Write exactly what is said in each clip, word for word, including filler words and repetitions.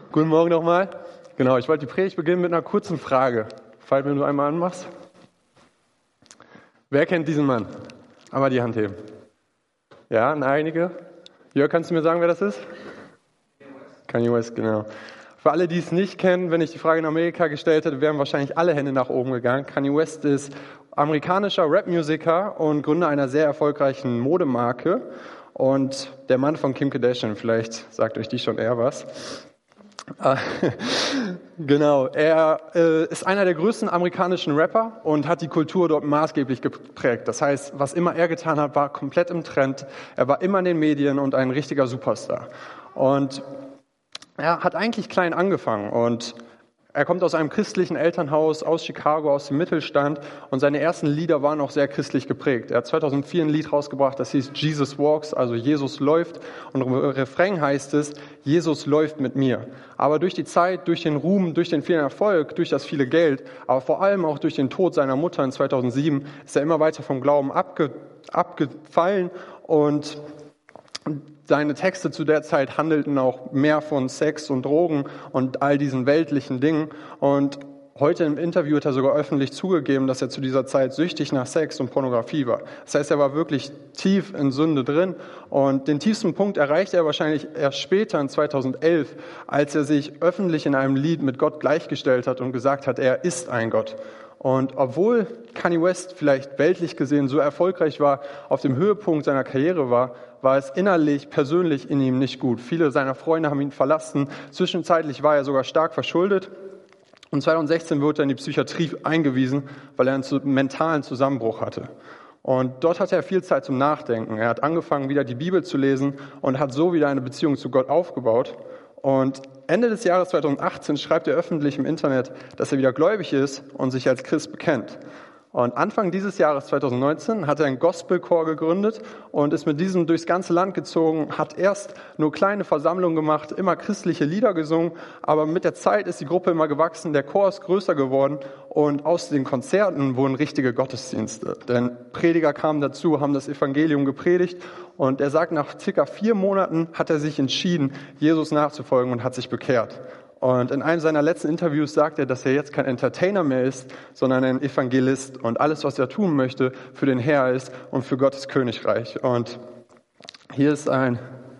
Guten Morgen nochmal. Genau, ich wollte die Predigt beginnen mit einer kurzen Frage. Falls wenn du einmal anmachst. Wer kennt diesen Mann? Einmal die Hand heben. Ja, einige. Jörg, kannst du mir sagen, wer das ist? Kanye West, genau. Für alle, die es nicht kennen, wenn ich die Frage in Amerika gestellt hätte, wären wahrscheinlich alle Hände nach oben gegangen. Kanye West ist amerikanischer Rap-Musiker und Gründer einer sehr erfolgreichen Modemarke. Und der Mann von Kim Kardashian, vielleicht sagt euch die schon eher was. Genau, er äh, ist einer der größten amerikanischen Rapper und hat die Kultur dort maßgeblich geprägt. Das heißt, was immer er getan hat, war komplett im Trend. Er war immer in den Medien und ein richtiger Superstar. Und er hat eigentlich klein angefangen und er kommt aus einem christlichen Elternhaus aus Chicago, aus dem Mittelstand, und seine ersten Lieder waren auch sehr christlich geprägt. Er hat zweitausendvier ein Lied rausgebracht, das hieß Jesus Walks, also Jesus läuft, und im Refrain heißt es, Jesus läuft mit mir. Aber durch die Zeit, durch den Ruhm, durch den vielen Erfolg, durch das viele Geld, aber vor allem auch durch den Tod seiner Mutter in zweitausendsieben, ist er immer weiter vom Glauben abge, abgefallen und seine Texte zu der Zeit handelten auch mehr von Sex und Drogen und all diesen weltlichen Dingen. Und heute im Interview hat er sogar öffentlich zugegeben, dass er zu dieser Zeit süchtig nach Sex und Pornografie war. Das heißt, er war wirklich tief in Sünde drin. Und den tiefsten Punkt erreichte er wahrscheinlich erst später in zweitausendelf, als er sich öffentlich in einem Lied mit Gott gleichgestellt hat und gesagt hat, er ist ein Gott. Und obwohl Kanye West vielleicht weltlich gesehen so erfolgreich war, auf dem Höhepunkt seiner Karriere war, war es innerlich, persönlich in ihm nicht gut. Viele seiner Freunde haben ihn verlassen. Zwischenzeitlich war er sogar stark verschuldet. Und zweitausendsechzehn wurde er in die Psychiatrie eingewiesen, weil er einen mentalen Zusammenbruch hatte. Und dort hatte er viel Zeit zum Nachdenken. Er hat angefangen, wieder die Bibel zu lesen und hat so wieder eine Beziehung zu Gott aufgebaut. Und Ende des Jahres zweitausendachtzehn schreibt er öffentlich im Internet, dass er wieder gläubig ist und sich als Christ bekennt. Und Anfang dieses Jahres zweitausendneunzehn hat er einen Gospelchor gegründet und ist mit diesem durchs ganze Land gezogen, hat erst nur kleine Versammlungen gemacht, immer christliche Lieder gesungen, aber mit der Zeit ist die Gruppe immer gewachsen, der Chor ist größer geworden und aus den Konzerten wurden richtige Gottesdienste. Denn Prediger kamen dazu, haben das Evangelium gepredigt und er sagt, nach circa vier Monaten hat er sich entschieden, Jesus nachzufolgen und hat sich bekehrt. Und in einem seiner letzten Interviews sagt er, dass er jetzt kein Entertainer mehr ist, sondern ein Evangelist und alles, was er tun möchte, für den Herr ist und für Gottes Königreich. Und hier ist ein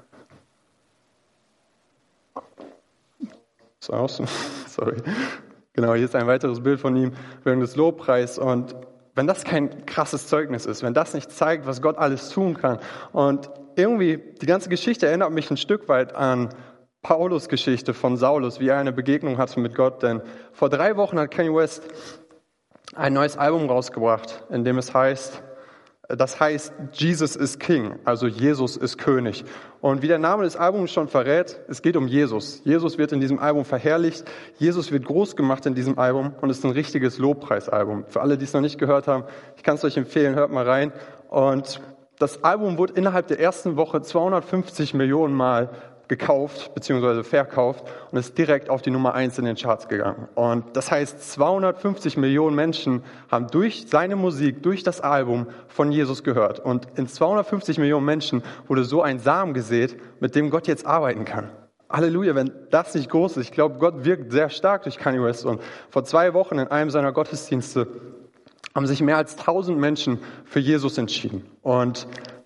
Sorry. Genau, hier ist ein weiteres Bild von ihm während des Lobpreises. Und wenn das kein krasses Zeugnis ist, wenn das nicht zeigt, was Gott alles tun kann, und irgendwie die ganze Geschichte erinnert mich ein Stück weit an Paulus Geschichte von Saulus, wie er eine Begegnung hatte mit Gott. Denn vor drei Wochen hat Kanye West ein neues Album rausgebracht, in dem es heißt, das heißt Jesus is King, also Jesus ist König. Und wie der Name des Albums schon verrät, es geht um Jesus. Jesus wird in diesem Album verherrlicht, Jesus wird groß gemacht in diesem Album und es ist ein richtiges Lobpreisalbum. Für alle, die es noch nicht gehört haben, ich kann es euch empfehlen, hört mal rein. Und das Album wurde innerhalb der ersten Woche zweihundertfünfzig Millionen Mal gekauft bzw. verkauft und ist direkt auf die Nummer eins in den Charts gegangen. Und das heißt, zweihundertfünfzig Millionen Menschen haben durch seine Musik, durch das Album von Jesus gehört. Und in zweihundertfünfzig Millionen Menschen wurde so ein Samen gesät, mit dem Gott jetzt arbeiten kann. Halleluja, wenn das nicht groß ist. Ich glaube, Gott wirkt sehr stark durch Kanye West. Und vor zwei Wochen in einem seiner Gottesdienste haben sich mehr als tausend Menschen für Jesus entschieden. Und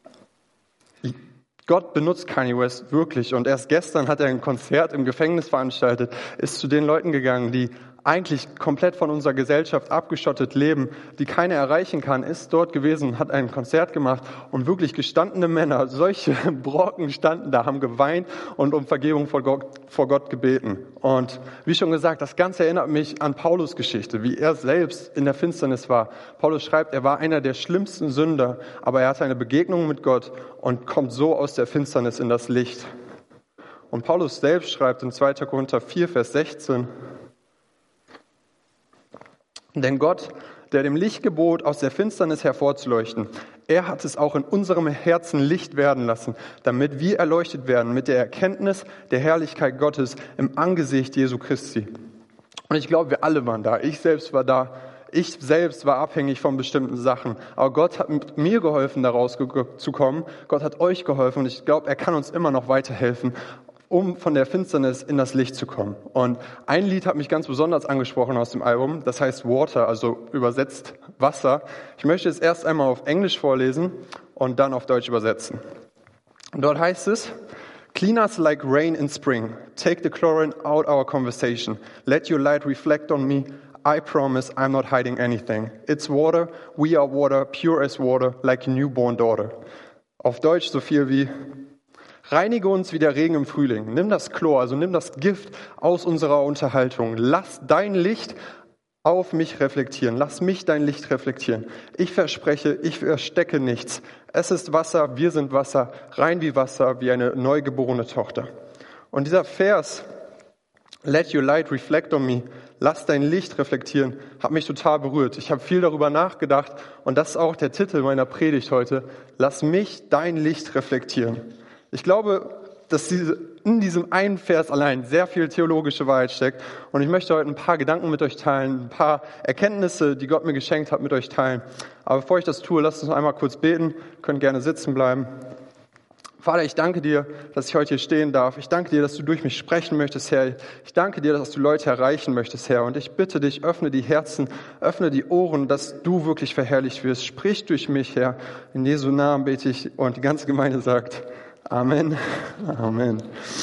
Gott benutzt Kanye West wirklich und erst gestern hat er ein Konzert im Gefängnis veranstaltet, ist zu den Leuten gegangen, die eigentlich komplett von unserer Gesellschaft abgeschottet leben, die keiner erreichen kann, ist dort gewesen, hat ein Konzert gemacht und wirklich gestandene Männer, solche Brocken standen da, haben geweint und um Vergebung vor Gott, vor Gott gebeten. Und wie schon gesagt, das Ganze erinnert mich an Paulus Geschichte, wie er selbst in der Finsternis war. Paulus schreibt, er war einer der schlimmsten Sünder, aber er hatte eine Begegnung mit Gott und kommt so aus der Finsternis in das Licht. Und Paulus selbst schreibt in zweiter Korinther vier, Vers sechzehn, denn Gott, der dem Licht gebot, aus der Finsternis hervorzuleuchten, er hat es auch in unserem Herzen Licht werden lassen, damit wir erleuchtet werden mit der Erkenntnis der Herrlichkeit Gottes im Angesicht Jesu Christi. Und ich glaube, wir alle waren da. Ich selbst war da. Ich selbst war abhängig von bestimmten Sachen. Aber Gott hat mir geholfen, da rauszukommen. Gott hat euch geholfen und ich glaube, er kann uns immer noch weiterhelfen, um von der Finsternis in das Licht zu kommen. Und ein Lied hat mich ganz besonders angesprochen aus dem Album, das heißt Water, also übersetzt Wasser. Ich möchte es erst einmal auf Englisch vorlesen und dann auf Deutsch übersetzen. Und dort heißt es: Clean us like rain in spring. Take the chlorine out our conversation. Let your light reflect on me. I promise I'm not hiding anything. It's water, we are water, pure as water, like a newborn daughter. Auf Deutsch so viel wie: Reinige uns wie der Regen im Frühling. Nimm das Chlor, also nimm das Gift aus unserer Unterhaltung. Lass dein Licht auf mich reflektieren. Lass mich dein Licht reflektieren. Ich verspreche, ich verstecke nichts. Es ist Wasser, wir sind Wasser, rein wie Wasser, wie eine neugeborene Tochter. Und dieser Vers, Let your light reflect on me, lass dein Licht reflektieren, hat mich total berührt. Ich habe viel darüber nachgedacht und das ist auch der Titel meiner Predigt heute. Lass mich dein Licht reflektieren. Ich glaube, dass diese, in diesem einen Vers allein sehr viel theologische Wahrheit steckt. Und ich möchte heute ein paar Gedanken mit euch teilen, ein paar Erkenntnisse, die Gott mir geschenkt hat, mit euch teilen. Aber bevor ich das tue, lasst uns noch einmal kurz beten. Ihr könnt gerne sitzen bleiben. Vater, ich danke dir, dass ich heute hier stehen darf. Ich danke dir, dass du durch mich sprechen möchtest, Herr. Ich danke dir, dass du Leute erreichen möchtest, Herr. Und ich bitte dich, öffne die Herzen, öffne die Ohren, dass du wirklich verherrlicht wirst. Sprich durch mich, Herr. In Jesu Namen bete ich und die ganze Gemeinde sagt Amen. Amen.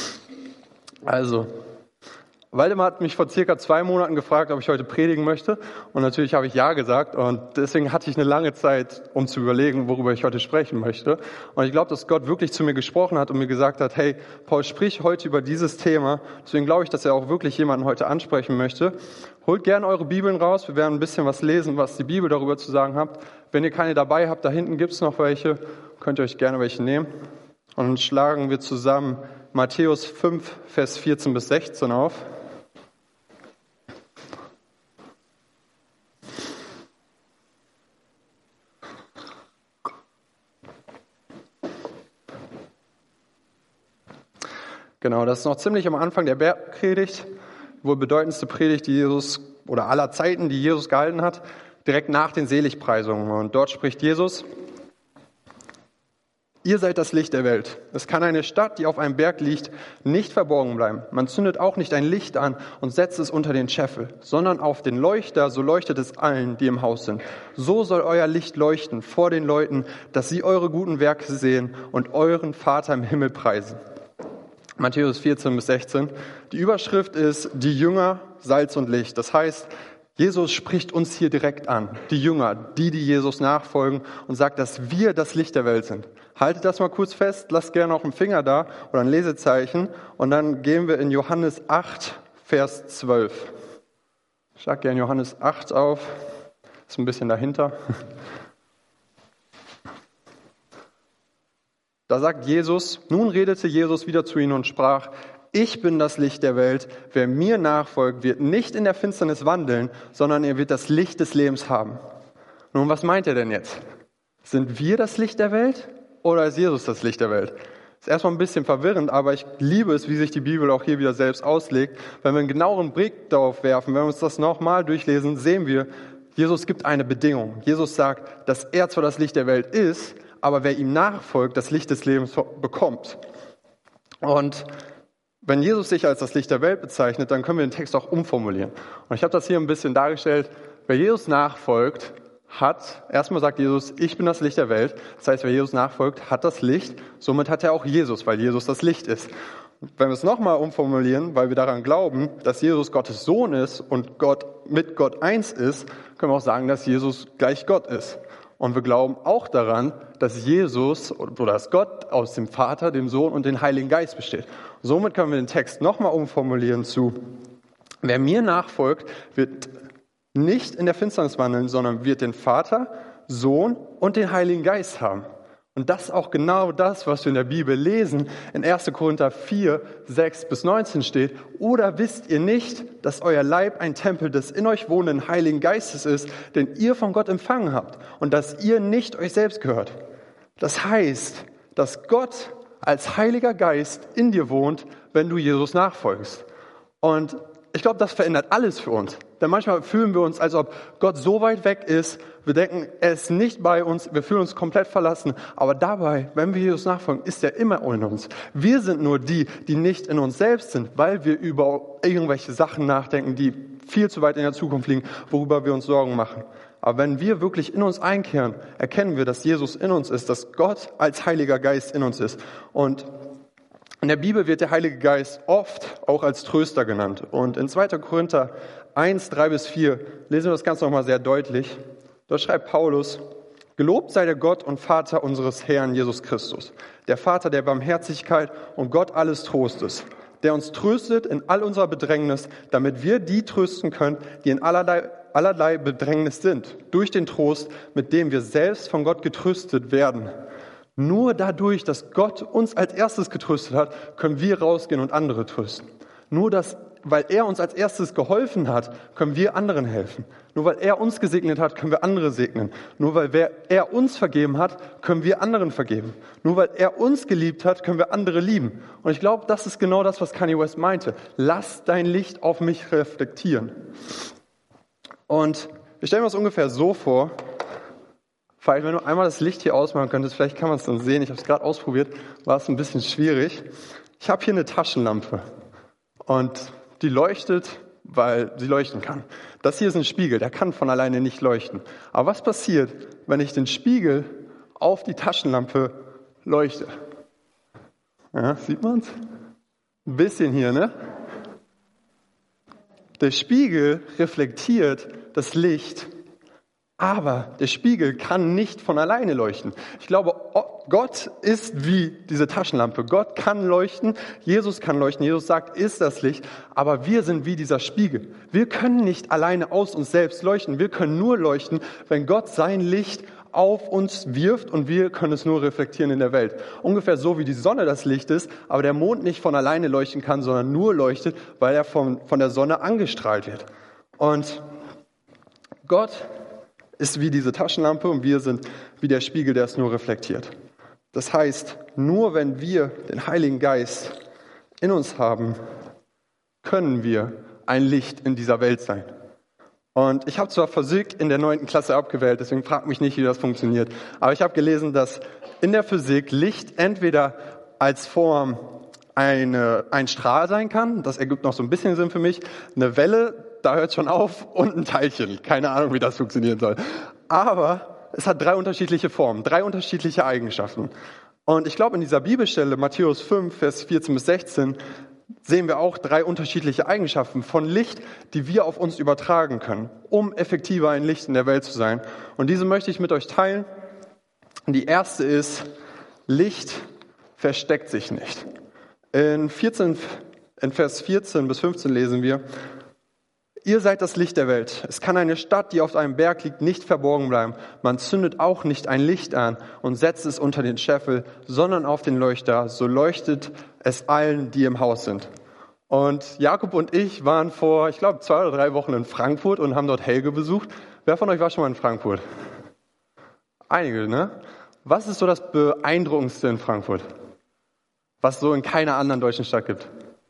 Also, Waldemar hat mich vor circa zwei Monaten gefragt, ob ich heute predigen möchte. Und natürlich habe ich ja gesagt. Und deswegen hatte ich eine lange Zeit, um zu überlegen, worüber ich heute sprechen möchte. Und ich glaube, dass Gott wirklich zu mir gesprochen hat und mir gesagt hat, hey, Paul, sprich heute über dieses Thema. Deswegen glaube ich, dass er auch wirklich jemanden heute ansprechen möchte. Holt gerne eure Bibeln raus. Wir werden ein bisschen was lesen, was die Bibel darüber zu sagen hat. Wenn ihr keine dabei habt, da hinten gibt es noch welche. Könnt ihr euch gerne welche nehmen. Und dann schlagen wir zusammen Matthäus fünf, Vers vierzehn bis sechzehn auf. Genau, das ist noch ziemlich am Anfang der Bergpredigt, wohl bedeutendste Predigt, die Jesus oder aller Zeiten, die Jesus gehalten hat, direkt nach den Seligpreisungen. Und dort spricht Jesus: Ihr seid das Licht der Welt. Es kann eine Stadt, die auf einem Berg liegt, nicht verborgen bleiben. Man zündet auch nicht ein Licht an und setzt es unter den Scheffel, sondern auf den Leuchter, so leuchtet es allen, die im Haus sind. So soll euer Licht leuchten vor den Leuten, dass sie eure guten Werke sehen und euren Vater im Himmel preisen. Matthäus vierzehn bis sechzehn. Die Überschrift ist: Die Jünger, Salz und Licht. Das heißt, Jesus spricht uns hier direkt an, die Jünger, die, die Jesus nachfolgen, und sagt, dass wir das Licht der Welt sind. Haltet das mal kurz fest, lasst gerne auch einen Finger da oder ein Lesezeichen und dann gehen wir in Johannes acht, Vers zwölf. Schlag gerne Johannes acht auf, ist ein bisschen dahinter. Da sagt Jesus, nun redete Jesus wieder zu ihnen und sprach: Ich bin das Licht der Welt. Wer mir nachfolgt, wird nicht in der Finsternis wandeln, sondern er wird das Licht des Lebens haben. Nun, was meint er denn jetzt? Sind wir das Licht der Welt oder ist Jesus das Licht der Welt? Ist erstmal ein bisschen verwirrend, aber ich liebe es, wie sich die Bibel auch hier wieder selbst auslegt. Wenn wir einen genaueren Blick darauf werfen, wenn wir uns das nochmal durchlesen, sehen wir, Jesus gibt eine Bedingung. Jesus sagt, dass er zwar das Licht der Welt ist, aber wer ihm nachfolgt, das Licht des Lebens bekommt. Und wenn Jesus sich als das Licht der Welt bezeichnet, dann können wir den Text auch umformulieren. Und ich habe das hier ein bisschen dargestellt. Wer Jesus nachfolgt, hat, erstmal sagt Jesus, ich bin das Licht der Welt. Das heißt, wer Jesus nachfolgt, hat das Licht. Somit hat er auch Jesus, weil Jesus das Licht ist. Und wenn wir es nochmal umformulieren, weil wir daran glauben, dass Jesus Gottes Sohn ist und Gott mit Gott eins ist, können wir auch sagen, dass Jesus gleich Gott ist. Und wir glauben auch daran, dass Jesus oder dass Gott aus dem Vater, dem Sohn und dem Heiligen Geist besteht. Somit können wir den Text nochmal umformulieren zu: Wer mir nachfolgt, wird nicht in der Finsternis wandeln, sondern wird den Vater, Sohn und den Heiligen Geist haben. Und das ist auch genau das, was wir in der Bibel lesen. In erster Korinther vier, sechs bis neunzehn steht: Oder wisst ihr nicht, dass euer Leib ein Tempel des in euch wohnenden Heiligen Geistes ist, den ihr von Gott empfangen habt und dass ihr nicht euch selbst gehört? Das heißt, dass Gott als Heiliger Geist in dir wohnt, wenn du Jesus nachfolgst. Und ich glaube, das verändert alles für uns. Denn manchmal fühlen wir uns, als ob Gott so weit weg ist. Wir denken, er ist nicht bei uns. Wir fühlen uns komplett verlassen. Aber dabei, wenn wir Jesus nachfolgen, ist er immer in uns. Wir sind nur die, die nicht in uns selbst sind, weil wir über irgendwelche Sachen nachdenken, die viel zu weit in der Zukunft liegen, worüber wir uns Sorgen machen. Aber wenn wir wirklich in uns einkehren, erkennen wir, dass Jesus in uns ist, dass Gott als Heiliger Geist in uns ist. Und in der Bibel wird der Heilige Geist oft auch als Tröster genannt. Und in zweiter Korinther eins, drei bis vier lesen wir das Ganze nochmal sehr deutlich. Dort schreibt Paulus: Gelobt sei der Gott und Vater unseres Herrn Jesus Christus, der Vater der Barmherzigkeit und Gott alles Trostes, der uns tröstet in all unserer Bedrängnis, damit wir die trösten können, die in allerlei, allerlei Bedrängnis sind, durch den Trost, mit dem wir selbst von Gott getröstet werden. Nur dadurch, dass Gott uns als erstes getröstet hat, können wir rausgehen und andere trösten. Nur dass, weil er uns als erstes geholfen hat, können wir anderen helfen. Nur weil er uns gesegnet hat, können wir andere segnen. Nur weil er uns vergeben hat, können wir anderen vergeben. Nur weil er uns geliebt hat, können wir andere lieben. Und ich glaube, das ist genau das, was Kanye West meinte. Lass dein Licht auf mich reflektieren. Und ich stelle mir das ungefähr so vor. Vielleicht, wenn du einmal das Licht hier ausmachen könntest, vielleicht kann man es dann sehen. Ich habe es gerade ausprobiert, war es ein bisschen schwierig. Ich habe hier eine Taschenlampe und die leuchtet, weil sie leuchten kann. Das hier ist ein Spiegel, der kann von alleine nicht leuchten. Aber was passiert, wenn ich den Spiegel auf die Taschenlampe leuchte? Ja, sieht man es? Ein bisschen hier, ne? Der Spiegel reflektiert das Licht, aber der Spiegel kann nicht von alleine leuchten. Ich glaube, Gott ist wie diese Taschenlampe. Gott kann leuchten, Jesus kann leuchten. Jesus sagt, ist das Licht, aber wir sind wie dieser Spiegel. Wir können nicht alleine aus uns selbst leuchten. Wir können nur leuchten, wenn Gott sein Licht auf uns wirft und wir können es nur reflektieren in der Welt. Ungefähr so wie die Sonne das Licht ist, aber der Mond nicht von alleine leuchten kann, sondern nur leuchtet, weil er von, von der Sonne angestrahlt wird. Und Gott ist wie diese Taschenlampe und wir sind wie der Spiegel, der es nur reflektiert. Das heißt, nur wenn wir den Heiligen Geist in uns haben, können wir ein Licht in dieser Welt sein. Und ich habe zwar Physik in der neunten Klasse abgewählt, deswegen fragt mich nicht, wie das funktioniert. Aber ich habe gelesen, dass in der Physik Licht entweder als Form eine, ein Strahl sein kann, das ergibt noch so ein bisschen Sinn für mich, eine Welle, da hört es schon auf, und ein Teilchen. Keine Ahnung, wie das funktionieren soll. Aber es hat drei unterschiedliche Formen, drei unterschiedliche Eigenschaften. Und ich glaube, in dieser Bibelstelle, Matthäus fünf, Vers vierzehn bis sechzehn, sehen wir auch drei unterschiedliche Eigenschaften von Licht, die wir auf uns übertragen können, um effektiver ein Licht in der Welt zu sein. Und diese möchte ich mit euch teilen. Die erste ist, Licht versteckt sich nicht. In, vierzehn, in Vers vierzehn bis fünfzehn lesen wir: Ihr seid das Licht der Welt. Es kann eine Stadt, die auf einem Berg liegt, nicht verborgen bleiben. Man zündet auch nicht ein Licht an und setzt es unter den Scheffel, sondern auf den Leuchter. So leuchtet es allen, die im Haus sind. Und Jakob und ich waren vor, ich glaube, zwei oder drei Wochen in Frankfurt und haben dort Helge besucht. Wer von euch war schon mal in Frankfurt? Einige, ne? Was ist so das Beeindruckendste in Frankfurt? Was es so in keiner anderen deutschen Stadt gibt?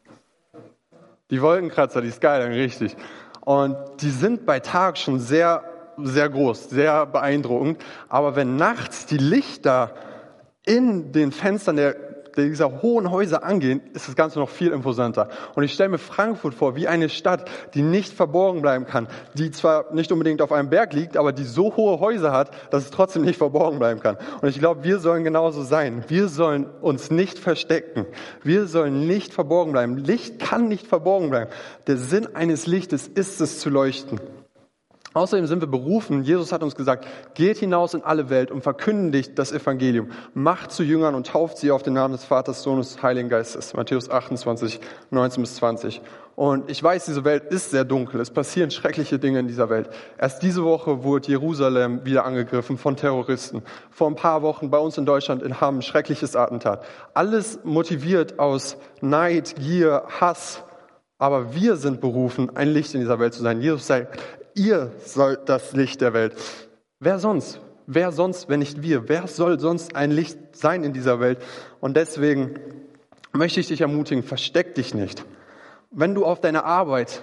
Die Wolkenkratzer, die Skyline, richtig. Und die sind bei Tag schon sehr, sehr groß, sehr beeindruckend. Aber wenn nachts die Lichter in den Fenstern der, dieser hohen Häuser angehen, ist das Ganze noch viel imposanter. Und ich stelle mir Frankfurt vor wie eine Stadt, die nicht verborgen bleiben kann, die zwar nicht unbedingt auf einem Berg liegt, aber die so hohe Häuser hat, dass es trotzdem nicht verborgen bleiben kann. Und ich glaube, wir sollen genauso sein. Wir sollen uns nicht verstecken. Wir sollen nicht verborgen bleiben. Licht kann nicht verborgen bleiben. Der Sinn eines Lichtes ist es zu leuchten. Außerdem sind wir berufen, Jesus hat uns gesagt, geht hinaus in alle Welt und verkündigt das Evangelium. Macht zu Jüngern und tauft sie auf den Namen des Vaters, Sohnes und Heiligen Geistes. Matthäus achtundzwanzig, neunzehn bis zwanzig. Und ich weiß, diese Welt ist sehr dunkel. Es passieren schreckliche Dinge in dieser Welt. Erst diese Woche wurde Jerusalem wieder angegriffen von Terroristen. Vor ein paar Wochen bei uns in Deutschland in Hamm ein schreckliches Attentat. Alles motiviert aus Neid, Gier, Hass. Aber wir sind berufen, ein Licht in dieser Welt zu sein. Jesus sagt, ihr sollt das Licht der Welt. Wer sonst? Wer sonst, wenn nicht wir? Wer soll sonst ein Licht sein in dieser Welt? Und deswegen möchte ich dich ermutigen, versteck dich nicht. Wenn du auf deiner Arbeit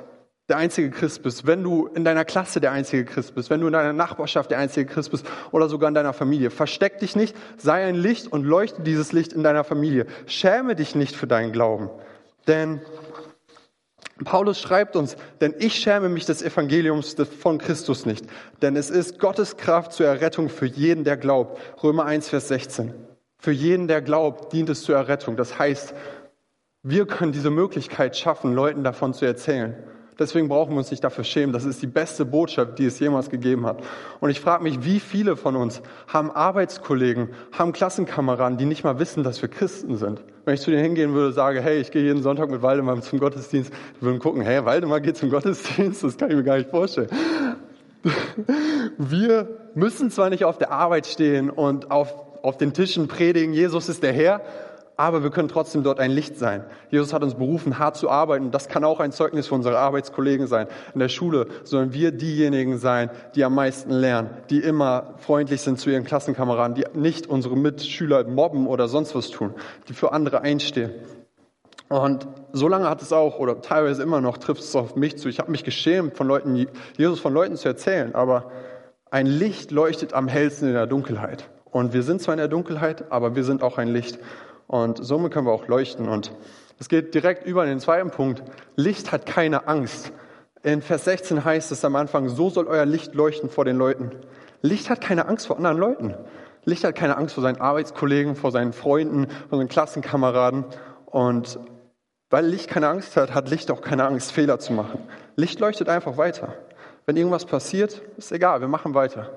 der einzige Christ bist, wenn du in deiner Klasse der einzige Christ bist, wenn du in deiner Nachbarschaft der einzige Christ bist oder sogar in deiner Familie. Versteck dich nicht, sei ein Licht und leuchte dieses Licht in deiner Familie. Schäme dich nicht für deinen Glauben. Denn Paulus schreibt uns, denn ich schäme mich des Evangeliums von Christus nicht. Denn es ist Gottes Kraft zur Errettung für jeden, der glaubt. Römer eins, Vers sechzehn. Für jeden, der glaubt, dient es zur Errettung. Das heißt, wir können diese Möglichkeit schaffen, Leuten davon zu erzählen. Deswegen brauchen wir uns nicht dafür schämen. Das ist die beste Botschaft, die es jemals gegeben hat. Und ich frage mich, wie viele von uns haben Arbeitskollegen, haben Klassenkameraden, die nicht mal wissen, dass wir Christen sind. Wenn ich zu denen hingehen würde, sage, hey, ich gehe jeden Sonntag mit Waldemar zum Gottesdienst, die würden gucken, hey, Waldemar geht zum Gottesdienst, das kann ich mir gar nicht vorstellen. Wir müssen zwar nicht auf der Arbeit stehen und auf, auf den Tischen predigen, Jesus ist der Herr, aber wir können trotzdem dort ein Licht sein. Jesus hat uns berufen, hart zu arbeiten. Das kann auch ein Zeugnis für unsere Arbeitskollegen sein. In der Schule sollen wir diejenigen sein, die am meisten lernen, die immer freundlich sind zu ihren Klassenkameraden, die nicht unsere Mitschüler mobben oder sonst was tun, die für andere einstehen. Und so lange hat es auch, oder teilweise immer noch, trifft es auf mich zu. Ich habe mich geschämt, von Leuten, Jesus von Leuten zu erzählen, aber ein Licht leuchtet am hellsten in der Dunkelheit. Und wir sind zwar in der Dunkelheit, aber wir sind auch ein Licht. Und somit können wir auch leuchten. Und es geht direkt über in den zweiten Punkt. Licht hat keine Angst. In Vers sechzehn heißt es am Anfang, so soll euer Licht leuchten vor den Leuten. Licht hat keine Angst vor anderen Leuten. Licht hat keine Angst vor seinen Arbeitskollegen, vor seinen Freunden, vor seinen Klassenkameraden. Und weil Licht keine Angst hat, hat Licht auch keine Angst, Fehler zu machen. Licht leuchtet einfach weiter. Wenn irgendwas passiert, ist egal, wir machen weiter.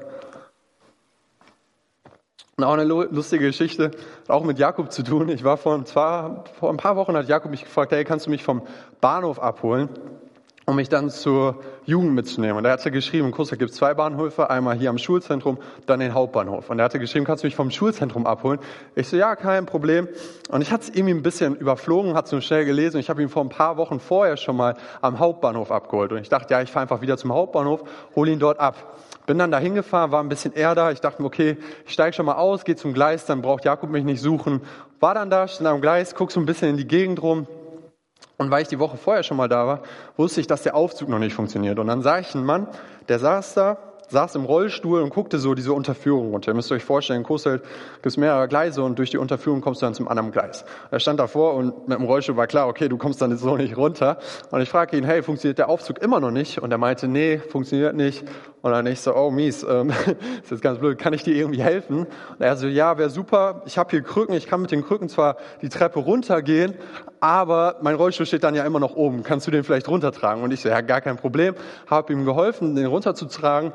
Und auch eine lustige Geschichte, hat auch mit Jakob zu tun. Ich war vor ein, paar, vor ein paar Wochen, hat Jakob mich gefragt, hey, kannst du mich vom Bahnhof abholen, um mich dann zur Jugend mitzunehmen? Und er hatte geschrieben, in Coesfeld gibt es zwei Bahnhöfe, einmal hier am Schulzentrum, dann den Hauptbahnhof. Und er hatte geschrieben, kannst du mich vom Schulzentrum abholen? Ich so, ja, kein Problem. Und ich hatte es irgendwie ein bisschen überflogen, hatte es nur schnell gelesen. Und ich habe ihn vor ein paar Wochen vorher schon mal am Hauptbahnhof abgeholt. Und ich dachte, ja, ich fahre einfach wieder zum Hauptbahnhof, hole ihn dort ab. Bin dann da hingefahren, war ein bisschen eher da. Ich dachte mir, okay, ich steige schon mal aus, gehe zum Gleis, dann braucht Jakob mich nicht suchen. War dann da, stand am Gleis, guck so ein bisschen in die Gegend rum. Und weil ich die Woche vorher schon mal da war, wusste ich, dass der Aufzug noch nicht funktioniert. Und dann sah ich einen Mann, der saß da, saß im Rollstuhl und guckte so diese Unterführung runter. Ihr müsst euch vorstellen, in Coesfeld gibt es mehrere Gleise und durch die Unterführung kommst du dann zum anderen Gleis. Er stand davor und mit dem Rollstuhl war klar, okay, du kommst dann so nicht runter. Und ich frage ihn, hey, funktioniert der Aufzug immer noch nicht? Und er meinte, nee, funktioniert nicht. Und dann ich so, oh mies, ähm, ist jetzt ganz blöd, kann ich dir irgendwie helfen? Und er so, ja, wäre super, ich habe hier Krücken, ich kann mit den Krücken zwar die Treppe runtergehen, aber mein Rollstuhl steht dann ja immer noch oben, kannst du den vielleicht runtertragen? Und ich so, ja, gar kein Problem, habe ihm geholfen, den runterzutragen.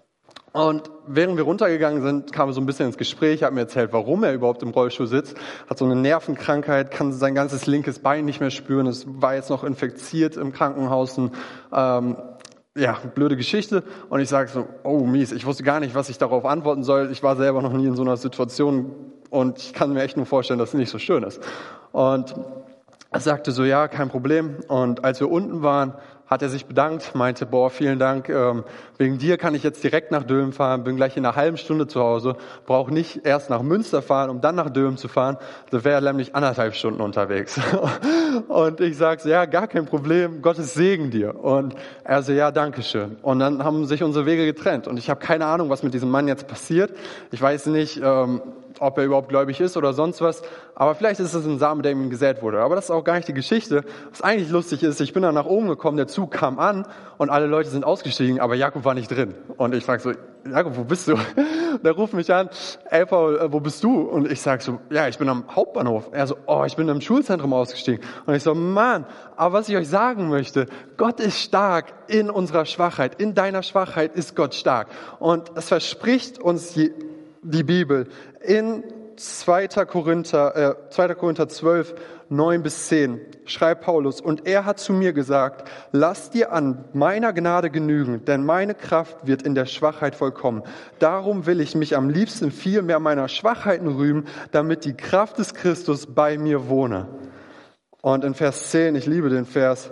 Und während wir runtergegangen sind, kam er so ein bisschen ins Gespräch, hat mir erzählt, warum er überhaupt im Rollstuhl sitzt, hat so eine Nervenkrankheit, kann sein ganzes linkes Bein nicht mehr spüren, es war jetzt noch infiziert im Krankenhaus, und, ähm, ja, blöde Geschichte. Und ich sage so, oh mies, ich wusste gar nicht, was ich darauf antworten soll. Ich war selber noch nie in so einer Situation und ich kann mir echt nur vorstellen, dass es nicht so schön ist. Und er sagte so, ja, kein Problem. Und als wir unten waren, hat er sich bedankt, meinte, boah, vielen Dank, ähm, wegen dir kann ich jetzt direkt nach Dülmen fahren, bin gleich in einer halben Stunde zu Hause, brauche nicht erst nach Münster fahren, um dann nach Dülmen zu fahren, da wäre nämlich anderthalb Stunden unterwegs. Und ich sage so, ja, gar kein Problem, Gottes Segen dir. Und er so, ja, danke schön. Und dann haben sich unsere Wege getrennt und ich habe keine Ahnung, was mit diesem Mann jetzt passiert. Ich weiß nicht, ähm, ob er überhaupt gläubig ist oder sonst was, aber vielleicht ist es ein Samen, der ihm gesät wurde. Aber das ist auch gar nicht die Geschichte. Was eigentlich lustig ist, ich bin dann nach oben gekommen, der Zug kam an und alle Leute sind ausgestiegen, aber Jakob war nicht drin. Und ich frage so, Jakob, wo bist du? Und er ruft mich an, ey Paul, wo bist du? Und ich sage so, ja, ich bin am Hauptbahnhof. Er so, oh, ich bin im Schulzentrum ausgestiegen. Und ich so, Mann, aber was ich euch sagen möchte, Gott ist stark in unserer Schwachheit. In deiner Schwachheit ist Gott stark. Und es verspricht uns die, die Bibel in zweiter Korinther, äh, zweiter Korinther zwölf, neun bis zehn schreibt Paulus, und er hat zu mir gesagt, lass dir an meiner Gnade genügen, denn meine Kraft wird in der Schwachheit vollkommen. Darum will ich mich am liebsten viel mehr meiner Schwachheiten rühmen, damit die Kraft des Christus bei mir wohne. Und in Vers zehn, ich liebe den Vers,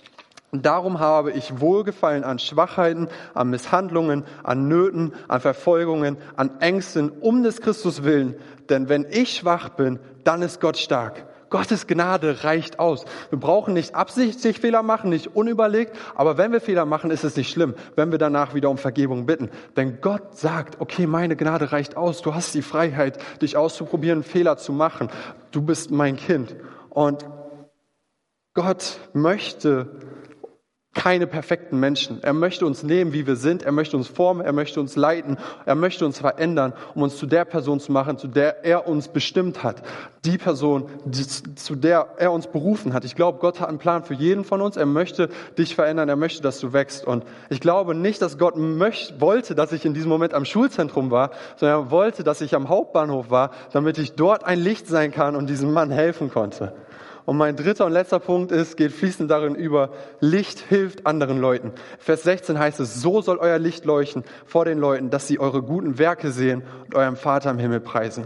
darum habe ich Wohlgefallen an Schwachheiten, an Misshandlungen, an Nöten, an Verfolgungen, an Ängsten, um des Christus willen. Denn wenn ich schwach bin, dann ist Gott stark. Gottes Gnade reicht aus. Wir brauchen nicht absichtlich Fehler machen, nicht unüberlegt, aber wenn wir Fehler machen, ist es nicht schlimm, wenn wir danach wieder um Vergebung bitten. Denn Gott sagt, okay, meine Gnade reicht aus. Du hast die Freiheit, dich auszuprobieren, Fehler zu machen. Du bist mein Kind. Und Gott möchte keine perfekten Menschen. Er möchte uns nehmen, wie wir sind. Er möchte uns formen. Er möchte uns leiten. Er möchte uns verändern, um uns zu der Person zu machen, zu der er uns bestimmt hat. Die Person, die, zu der er uns berufen hat. Ich glaube, Gott hat einen Plan für jeden von uns. Er möchte dich verändern. Er möchte, dass du wächst. Und ich glaube nicht, dass Gott möcht, wollte, dass ich in diesem Moment am Schulzentrum war, sondern er wollte, dass ich am Hauptbahnhof war, damit ich dort ein Licht sein kann und diesem Mann helfen konnte. Und mein dritter und letzter Punkt ist, geht fließend darin über, Licht hilft anderen Leuten. Vers sechzehn heißt es, so soll euer Licht leuchten vor den Leuten, dass sie eure guten Werke sehen und eurem Vater im Himmel preisen.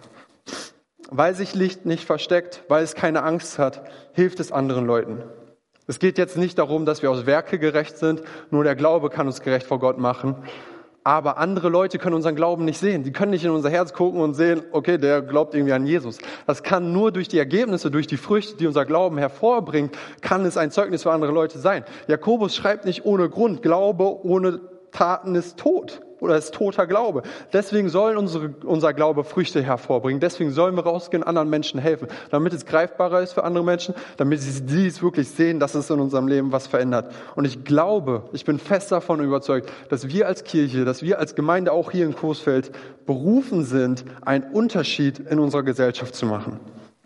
Weil sich Licht nicht versteckt, weil es keine Angst hat, hilft es anderen Leuten. Es geht jetzt nicht darum, dass wir aus Werke gerecht sind, nur der Glaube kann uns gerecht vor Gott machen. Aber andere Leute können unseren Glauben nicht sehen. Die können nicht in unser Herz gucken und sehen, okay, der glaubt irgendwie an Jesus. Das kann nur durch die Ergebnisse, durch die Früchte, die unser Glauben hervorbringt, kann es ein Zeugnis für andere Leute sein. Jakobus schreibt nicht ohne Grund, Glaube ohne Taten ist tot oder ist toter Glaube. Deswegen soll unsere, unser Glaube Früchte hervorbringen. Deswegen sollen wir rausgehen, anderen Menschen helfen, damit es greifbarer ist für andere Menschen, damit sie, sie es wirklich sehen, dass es in unserem Leben was verändert. Und ich glaube, ich bin fest davon überzeugt, dass wir als Kirche, dass wir als Gemeinde auch hier in Coesfeld berufen sind, einen Unterschied in unserer Gesellschaft zu machen.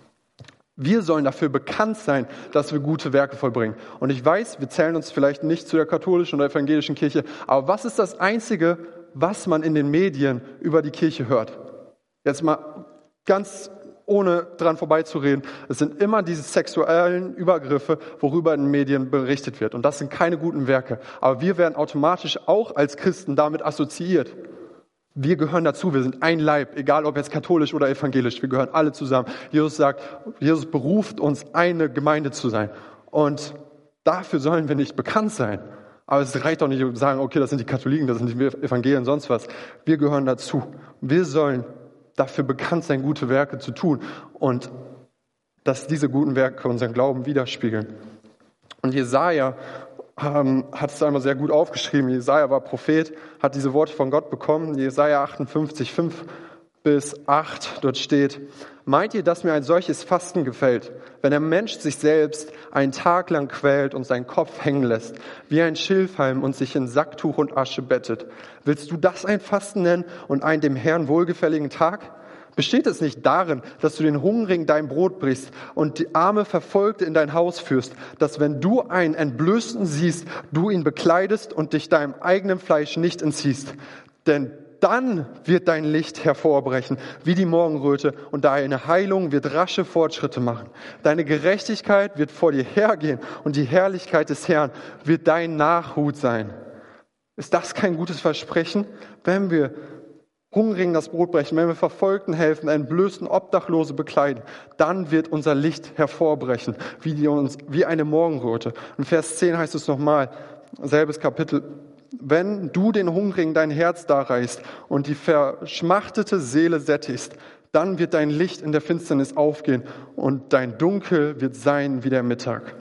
Wir sollen dafür bekannt sein, dass wir gute Werke vollbringen. Und ich weiß, wir zählen uns vielleicht nicht zu der katholischen oder evangelischen Kirche, aber was ist das Einzige, was man in den Medien über die Kirche hört? Jetzt mal ganz ohne dran vorbeizureden. Es sind immer diese sexuellen Übergriffe, worüber in den Medien berichtet wird. Und das sind keine guten Werke. Aber wir werden automatisch auch als Christen damit assoziiert. Wir gehören dazu, wir sind ein Leib, egal ob jetzt katholisch oder evangelisch, wir gehören alle zusammen. Jesus sagt, Jesus beruft uns, eine Gemeinde zu sein. Und dafür sollen wir nicht bekannt sein. Aber es reicht doch nicht, um zu sagen, okay, das sind die Katholiken, das sind die Evangelien, sonst was. Wir gehören dazu. Wir sollen dafür bekannt sein, gute Werke zu tun. Und dass diese guten Werke unseren Glauben widerspiegeln. Und Jesaja ähm, hat es einmal sehr gut aufgeschrieben. Jesaja war Prophet, hat diese Worte von Gott bekommen. Jesaja achtundfünfzig, fünf bis acht, dort steht: Meint ihr, dass mir ein solches Fasten gefällt, wenn der Mensch sich selbst einen Tag lang quält und seinen Kopf hängen lässt, wie ein Schilfhalm und sich in Sacktuch und Asche bettet? Willst du das ein Fasten nennen und einen dem Herrn wohlgefälligen Tag? Besteht es nicht darin, dass du den Hungrigen dein Brot brichst und die arme Verfolgte in dein Haus führst, dass wenn du einen Entblößten siehst, du ihn bekleidest und dich deinem eigenen Fleisch nicht entziehst? Denn dann wird dein Licht hervorbrechen, wie die Morgenröte, und deine Heilung wird rasche Fortschritte machen. Deine Gerechtigkeit wird vor dir hergehen und die Herrlichkeit des Herrn wird dein Nachhut sein. Ist das kein gutes Versprechen? Wenn wir Hungrigen das Brot brechen, wenn wir Verfolgten helfen, entblößten Obdachlose bekleiden, dann wird unser Licht hervorbrechen, wie, die uns, wie eine Morgenröte. In Vers zehn heißt es nochmal, selbes Kapitel: Wenn du den Hungrigen dein Herz darreichst und die verschmachtete Seele sättigst, dann wird dein Licht in der Finsternis aufgehen und dein Dunkel wird sein wie der Mittag.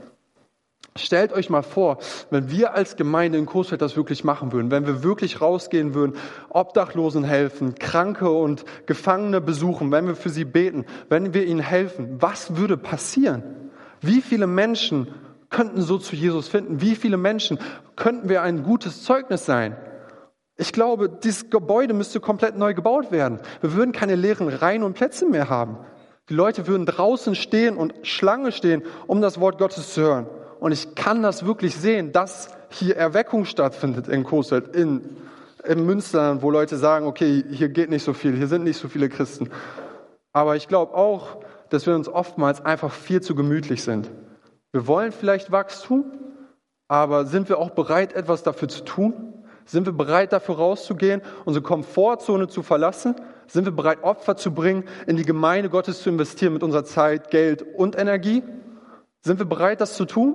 Stellt euch mal vor, wenn wir als Gemeinde in Coesfeld das wirklich machen würden, wenn wir wirklich rausgehen würden, Obdachlosen helfen, Kranke und Gefangene besuchen, wenn wir für sie beten, wenn wir ihnen helfen, was würde passieren? Wie viele Menschen könnten so zu Jesus finden? Wie viele Menschen könnten wir ein gutes Zeugnis sein? Ich glaube, dieses Gebäude müsste komplett neu gebaut werden. Wir würden keine leeren Reihen und Plätze mehr haben. Die Leute würden draußen stehen und Schlange stehen, um das Wort Gottes zu hören. Und ich kann das wirklich sehen, dass hier Erweckung stattfindet in Coesfeld, in, in Münsterland, wo Leute sagen, okay, hier geht nicht so viel, hier sind nicht so viele Christen. Aber ich glaube auch, dass wir uns oftmals einfach viel zu gemütlich sind. Wir wollen vielleicht Wachstum, aber sind wir auch bereit, etwas dafür zu tun? Sind wir bereit, dafür rauszugehen, unsere Komfortzone zu verlassen? Sind wir bereit, Opfer zu bringen, in die Gemeinde Gottes zu investieren mit unserer Zeit, Geld und Energie? Sind wir bereit, das zu tun?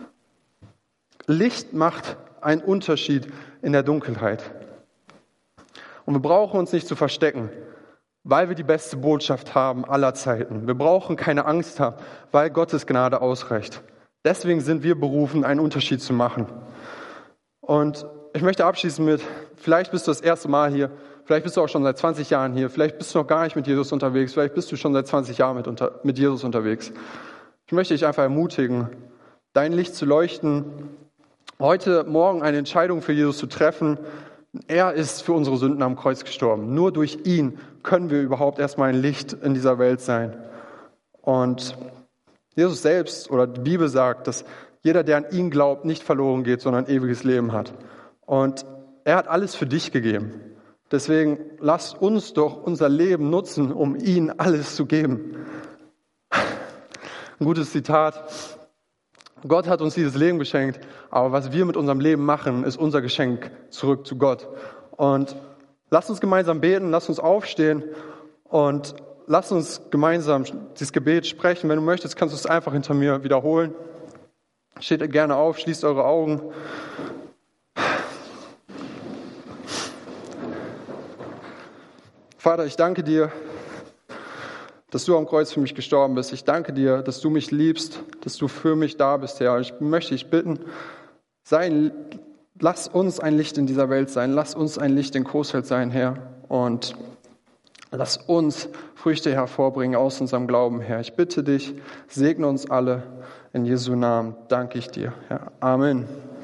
Licht macht einen Unterschied in der Dunkelheit. Und wir brauchen uns nicht zu verstecken. weil wir die beste Botschaft haben aller Zeiten. Wir brauchen keine Angst haben, weil Gottes Gnade ausreicht. Deswegen sind wir berufen, einen Unterschied zu machen. Und ich möchte abschließen mit, vielleicht bist du das erste Mal hier, vielleicht bist du auch schon seit zwanzig Jahren hier, vielleicht bist du noch gar nicht mit Jesus unterwegs, vielleicht bist du schon seit zwanzig Jahren mit, unter, mit Jesus unterwegs. Ich möchte dich einfach ermutigen, dein Licht zu leuchten, heute Morgen eine Entscheidung für Jesus zu treffen. Er ist für unsere Sünden am Kreuz gestorben. Nur durch ihn können wir überhaupt erstmal ein Licht in dieser Welt sein. Und Jesus selbst oder die Bibel sagt, dass jeder, der an ihn glaubt, nicht verloren geht, sondern ewiges Leben hat. Und er hat alles für dich gegeben. Deswegen lasst uns doch unser Leben nutzen, um ihm alles zu geben. Ein gutes Zitat. Gott hat uns dieses Leben geschenkt, aber was wir mit unserem Leben machen, ist unser Geschenk zurück zu Gott. Und lasst uns gemeinsam beten, lasst uns aufstehen und lasst uns gemeinsam dieses Gebet sprechen. Wenn du möchtest, kannst du es einfach hinter mir wiederholen. Steht gerne auf, schließt eure Augen. Vater, ich danke dir, dass du am Kreuz für mich gestorben bist. Ich danke dir, dass du mich liebst, dass du für mich da bist, Herr. Ich möchte dich bitten, sei, lass uns ein Licht in dieser Welt sein. Lass uns ein Licht in Coesfeld sein, Herr. Und lass uns Früchte hervorbringen aus unserem Glauben, Herr. Ich bitte dich, segne uns alle. In Jesu Namen danke ich dir, Herr. Amen.